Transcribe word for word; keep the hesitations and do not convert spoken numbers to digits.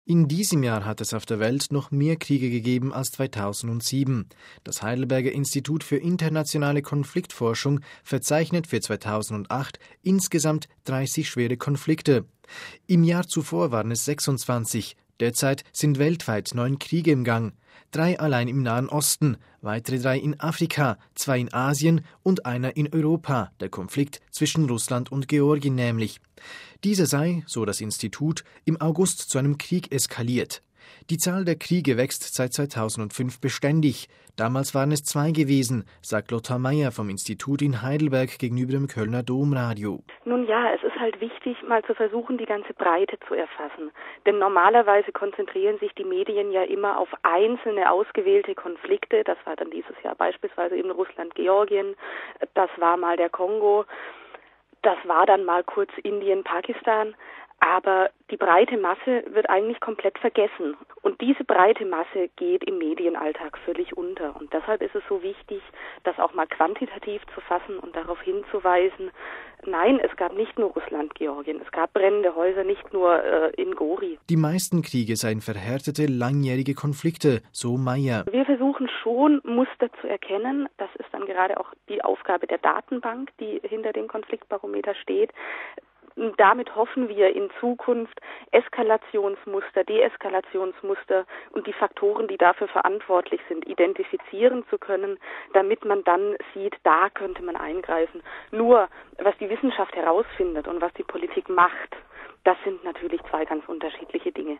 In diesem Jahr hat es auf der Welt noch mehr Kriege gegeben als zweitausendsieben. Das Heidelberger Institut für internationale Konfliktforschung verzeichnet für zweitausendacht insgesamt dreißig schwere Konflikte. Im Jahr zuvor waren es sechsundzwanzig. Derzeit sind weltweit neun Kriege im Gang. Drei allein im Nahen Osten, weitere drei in Afrika, zwei in Asien und einer in Europa, der Konflikt zwischen Russland und Georgien nämlich. Dieser sei, so das Institut, im August zu einem Krieg eskaliert. Die Zahl der Kriege wächst seit zweitausendfünf beständig. Damals waren es zwei gewesen, sagt Lothar Meyer vom Institut in Heidelberg gegenüber dem Kölner Domradio. Nun ja, es ist halt wichtig, mal zu versuchen, die ganze Breite zu erfassen. Denn normalerweise konzentrieren sich die Medien ja immer auf einzelne ausgewählte Konflikte. Das war dann dieses Jahr beispielsweise eben Russland-Georgien, das war mal der Kongo, das war dann mal kurz Indien, Pakistan. Aber die breite Masse wird eigentlich komplett vergessen. Und diese breite Masse geht im Medienalltag völlig unter. Und deshalb ist es so wichtig, das auch mal quantitativ zu fassen und darauf hinzuweisen, nein, es gab nicht nur Russland, Georgien, es gab brennende Häuser nicht nur äh, in Gori. Die meisten Kriege seien verhärtete, langjährige Konflikte, so Meyer. Wir versuchen schon, Muster zu erkennen. Das ist dann gerade auch die Aufgabe der Datenbank, die hinter dem Konfliktbarometer steht. Damit hoffen wir in Zukunft Eskalationsmuster, Deeskalationsmuster und die Faktoren, die dafür verantwortlich sind, identifizieren zu können, damit man dann sieht, da könnte man eingreifen. Nur, was die Wissenschaft herausfindet und was die Politik macht, das sind natürlich zwei ganz unterschiedliche Dinge.